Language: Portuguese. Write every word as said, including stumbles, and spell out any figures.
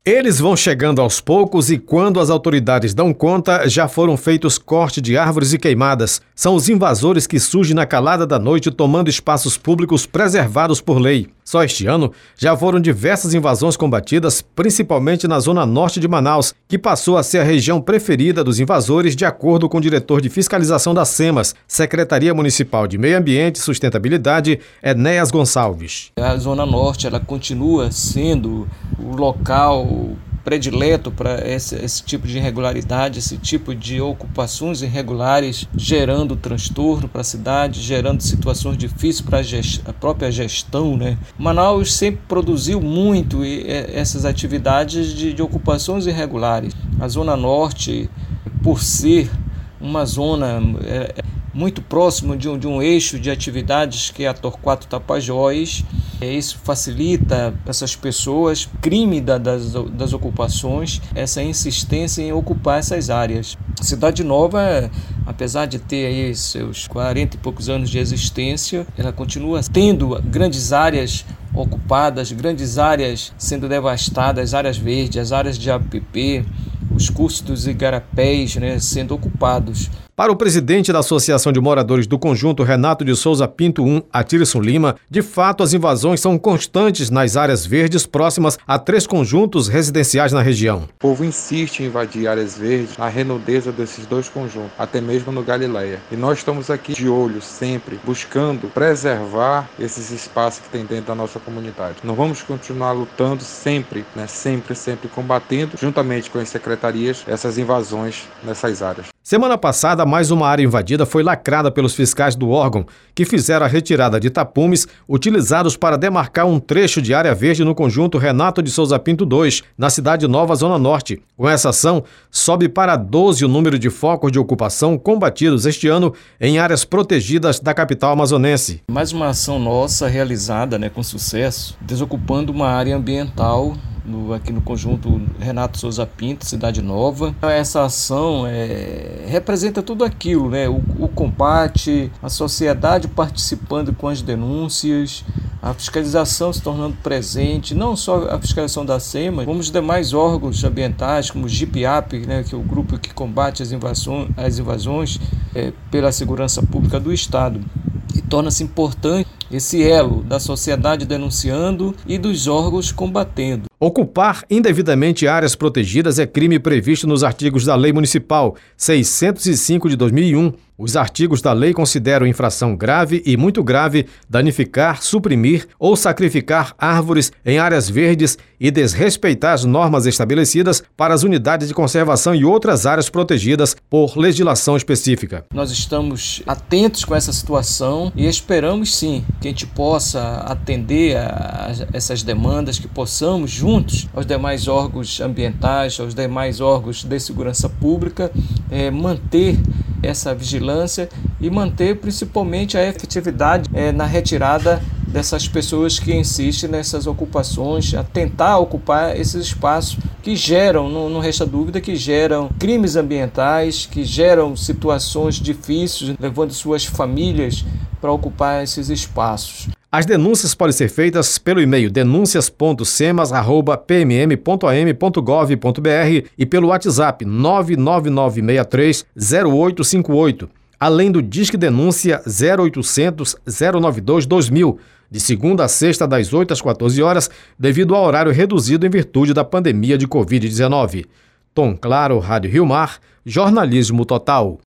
Eles vão chegando aos poucos e, quando as autoridades dão conta, já foram feitos corte de árvores e queimadas. São os invasores que surgem na calada da noite tomando espaços públicos preservados por lei. Só este ano, já foram diversas invasões combatidas, principalmente na zona norte de Manaus, que passou a ser a região preferida dos invasores, de acordo com o diretor de fiscalização da SEMAS, Secretaria Municipal de Meio Ambiente e Sustentabilidade, Enéas Gonçalves. A zona norte ela continua sendo o local predileto para esse, esse tipo de irregularidade, esse tipo de ocupações irregulares, gerando transtorno para a cidade, gerando situações difíceis para a, gest- a própria gestão, né? Manaus sempre produziu muito e, e, essas atividades de, de ocupações irregulares. A Zona Norte, por ser uma zona é, muito próximo de um, de um eixo de atividades que é a Torquato Tapajós, isso facilita essas pessoas, crime da, das, das ocupações, essa insistência em ocupar essas áreas. Cidade Nova, apesar de ter aí seus quarenta e poucos anos de existência, ela continua tendo grandes áreas ocupadas, grandes áreas sendo devastadas, áreas verdes, as áreas de A P P, os cursos dos igarapés, né, sendo ocupados. Para o presidente da Associação de Moradores do Conjunto, Renato de Souza Pinto I, Atirson Lima, de fato as invasões são constantes nas áreas verdes próximas a três conjuntos residenciais na região. O povo insiste em invadir áreas verdes na redondeza desses dois conjuntos, até mesmo no Galileia. E nós estamos aqui de olho sempre, buscando preservar esses espaços que tem dentro da nossa comunidade. Nós vamos continuar lutando sempre, né, sempre, sempre combatendo, juntamente com as secretarias, essas invasões nessas áreas. Semana passada, mais uma área invadida foi lacrada pelos fiscais do órgão, que fizeram a retirada de tapumes utilizados para demarcar um trecho de área verde no conjunto Renato de Souza Pinto dois, na Cidade Nova, Zona Norte. Com essa ação, sobe para doze o número de focos de ocupação combatidos este ano em áreas protegidas da capital amazonense. Mais uma ação nossa realizada, né, com sucesso, desocupando uma área ambiental No, aqui no conjunto Renato Souza Pinto, Cidade Nova. Essa ação é, representa tudo aquilo, né? O, o combate, a sociedade participando com as denúncias, a fiscalização se tornando presente, não só a fiscalização da SEMAS, como os demais órgãos ambientais, como o GIPIAP, né, que é o grupo que combate as invasões, as invasões é, pela segurança pública do Estado. E torna-se importante esse elo da sociedade denunciando e dos órgãos combatendo. Ocupar indevidamente áreas protegidas é crime previsto nos artigos da Lei Municipal seiscentos e cinco de dois mil e um. Os artigos da lei consideram infração grave e muito grave danificar, suprimir ou sacrificar árvores em áreas verdes e desrespeitar as normas estabelecidas para as unidades de conservação e outras áreas protegidas por legislação específica. Nós estamos atentos com essa situação e esperamos sim que a gente possa atender a essas demandas, que possamos juntos aos demais órgãos ambientais, aos demais órgãos de segurança pública, é, manter essa vigilância e manter principalmente a efetividade é, na retirada dessas pessoas que insistem nessas ocupações, a tentar ocupar esses espaços que geram, não, não resta dúvida, que geram crimes ambientais, que geram situações difíceis, levando suas famílias para ocupar esses espaços. As denúncias podem ser feitas pelo e-mail denúncias ponto semas arroba p m m ponto a m ponto gov ponto b r e pelo WhatsApp nove nove nove seis três zero oito cinco oito, além do Disque Denúncia zero oitocentos, zero noventa e dois, dois mil, de segunda a sexta das oito às quatorze horas, devido ao horário reduzido em virtude da pandemia de covid dezenove. Tom Claro, Rádio Rio Mar, Jornalismo Total.